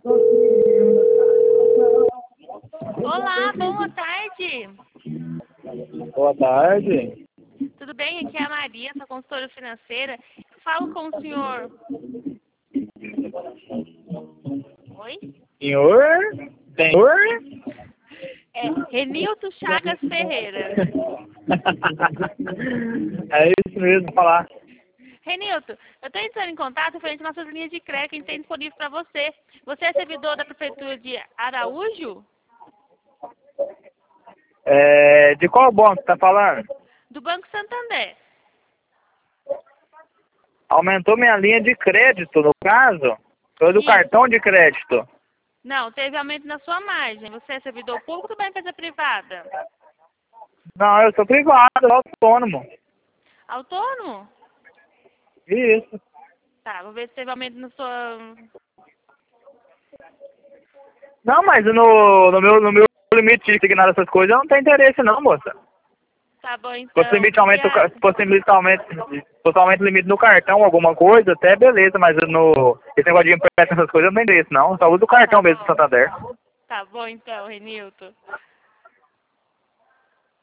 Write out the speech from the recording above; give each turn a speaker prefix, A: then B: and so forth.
A: Olá, boa tarde.
B: Boa tarde.
A: Tudo bem? Aqui é a Maria, sou consultora financeira. Falo com o senhor. Oi?
B: Senhor? Senhor?
A: É Renilton Chagas Ferreira.
B: É isso mesmo, falar.
A: Renilton, eu estou entrando em contato referente às nossas linhas de crédito que a gente tem disponível para você. Você é servidor da Prefeitura de Araújo?
B: De qual banco você tá falando?
A: Do Banco Santander.
B: Aumentou minha linha de crédito, no caso? Foi do
A: Isso.
B: cartão de crédito.
A: Não, teve aumento na sua margem. Você é servidor público ou da empresa privada?
B: Não, eu sou privado, autônomo.
A: Autônomo?
B: Isso.
A: Tá, vou ver se teve aumento na sua...
B: Não, mas no meu limite de signar essas coisas eu não tenho interesse não, moça.
A: Tá bom, então.
B: Possivelmente limite no cartão, alguma coisa, até beleza, mas esse negócio de empréstimo, essas coisas eu não tenho interesse não. Só uso o cartão mesmo do Santander.
A: Tá bom, então, Renilton.